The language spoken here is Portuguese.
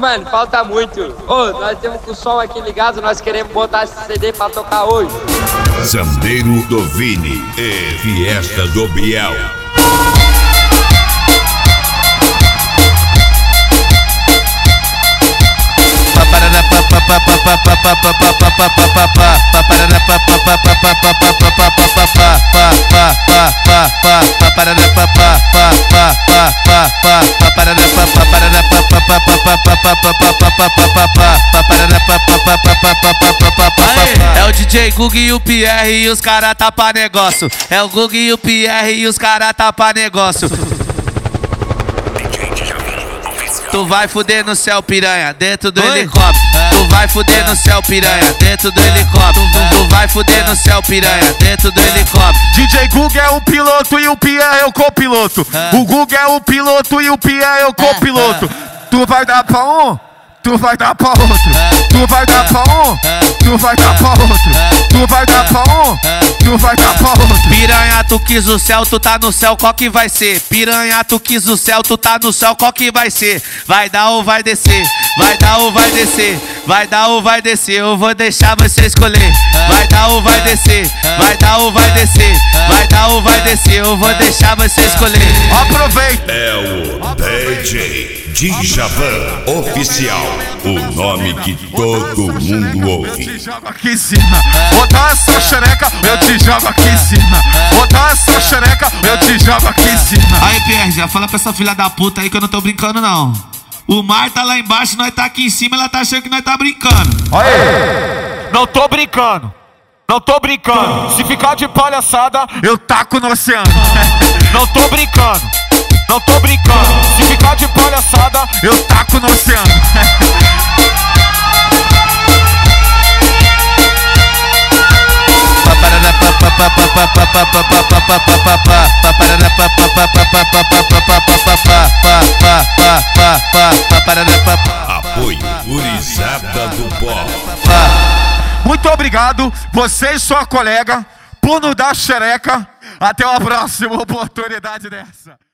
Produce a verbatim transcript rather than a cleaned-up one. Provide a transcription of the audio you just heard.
mano, falta muito. Ô, nós temos com o som aqui ligado, nós queremos botar esse C D pra tocar hoje. Sandeiro do Vini e Fiesta do Biel. É o D J Gug e o Pierre e os cara tá pra negócio. É o Gug e o Pierre e os cara tá pra negócio. Tu vai fuder no céu, piranha, dentro do Oi? helicóptero. Tu vai fuder no céu, piranha, dentro do helicóptero. Tu vai fuder no céu, piranha, dentro do helicóptero. D J Gug é o piloto e o Pierre é o copiloto. O Gug é o piloto e o Pierre é o copiloto. Tu vai dar pra um, tu vai dar pra outro. Tu vai dar pra um, tu vai dar pra outro. Tu vai dar pra um, tu vai dar pra outro. Piranha, tu quis o céu, tu tá no céu, qual que vai ser? Piranha, tu quis o céu, tu tá no céu, qual que vai ser? Vai dar ou vai descer? Vai dar ou vai descer? Vai dar ou vai descer? Eu vou deixar você escolher. Vai dar ou vai descer? Vai dar ou vai descer? Vai dar ou vai descer? Eu vou deixar você escolher. Aproveita! É o D J Djavan Oficial, o nome que todo mundo ouve. Eu te jogo aqui em cima, vou dar essa xereca, eu te jogo aqui em cima. Vou dar essa xereca, eu te jogo aqui em cima. Aí, Pierre, já fala pra essa filha da puta aí que eu não tô brincando, não. O mar tá lá embaixo, nós tá aqui em cima, ela tá achando que nós tá brincando. Aê! Não tô brincando, não tô brincando. Se ficar de palhaçada, eu taco no oceano. Não tô brincando, não tô brincando. Se ficar de palhaçada, eu taco no oceano. Apoio Gurizada do Pó. Muito obrigado, você e sua colega, por nos dar xereca. Até uma próxima oportunidade dessa.